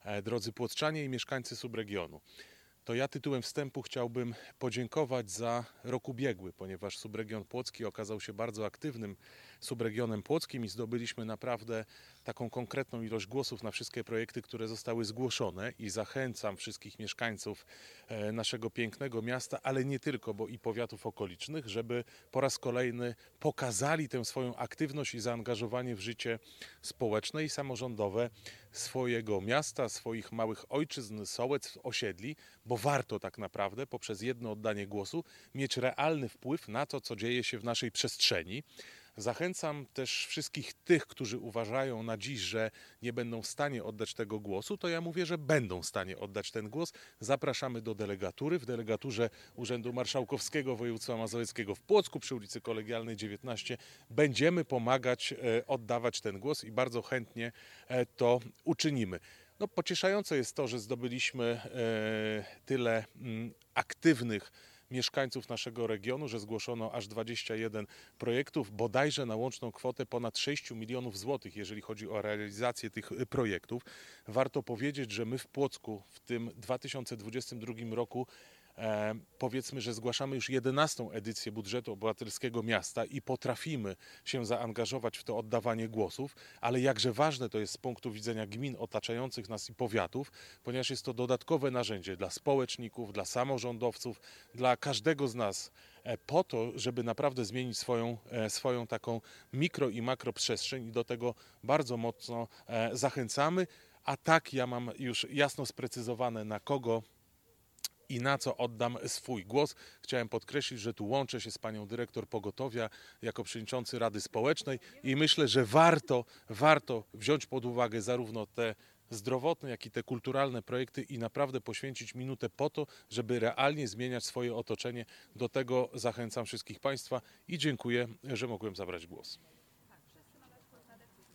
Drodzy płockczanie i mieszkańcy subregionu, to ja tytułem wstępu chciałbym podziękować za rok ubiegły, ponieważ subregion płocki okazał się bardzo aktywnym subregionem płockim i zdobyliśmy naprawdę taką konkretną ilość głosów na wszystkie projekty, które zostały zgłoszone, i zachęcam wszystkich mieszkańców naszego pięknego miasta, ale nie tylko, bo i powiatów okolicznych, żeby po raz kolejny pokazali tę swoją aktywność i zaangażowanie w życie społeczne i samorządowe swojego miasta, swoich małych ojczyzn, sołectw, osiedli, bo warto tak naprawdę poprzez jedno oddanie głosu mieć realny wpływ na to, co dzieje się w naszej przestrzeni. Zachęcam też wszystkich tych, którzy uważają na dziś, że nie będą w stanie oddać tego głosu, to ja mówię, że będą w stanie oddać ten głos. Zapraszamy do delegatury w delegaturze Urzędu Marszałkowskiego Województwa Mazowieckiego w Płocku przy ulicy Kolegialnej 19. Będziemy pomagać oddawać ten głos i bardzo chętnie to uczynimy. No, pocieszające jest to, że zdobyliśmy tyle aktywnych mieszkańców naszego regionu, że zgłoszono aż 21 projektów, bodajże na łączną kwotę ponad 6 milionów złotych, jeżeli chodzi o realizację tych projektów. Warto powiedzieć, że my w Płocku w tym 2022 roku powiedzmy, że zgłaszamy już 11. edycję budżetu obywatelskiego miasta i potrafimy się zaangażować w to oddawanie głosów, ale jakże ważne to jest z punktu widzenia gmin otaczających nas i powiatów, ponieważ jest to dodatkowe narzędzie dla społeczników, dla samorządowców, dla każdego z nas, po to, żeby naprawdę zmienić swoją taką mikro i makro przestrzeń, i do tego bardzo mocno zachęcamy. A tak, ja mam już jasno sprecyzowane, na kogo i na co oddam swój głos. Chciałem podkreślić, że tu łączę się z panią dyrektor pogotowia jako przewodniczący Rady Społecznej i myślę, że warto wziąć pod uwagę zarówno te zdrowotne, jak i te kulturalne projekty i naprawdę poświęcić minutę po to, żeby realnie zmieniać swoje otoczenie. Do tego zachęcam wszystkich państwa i dziękuję, że mogłem zabrać głos.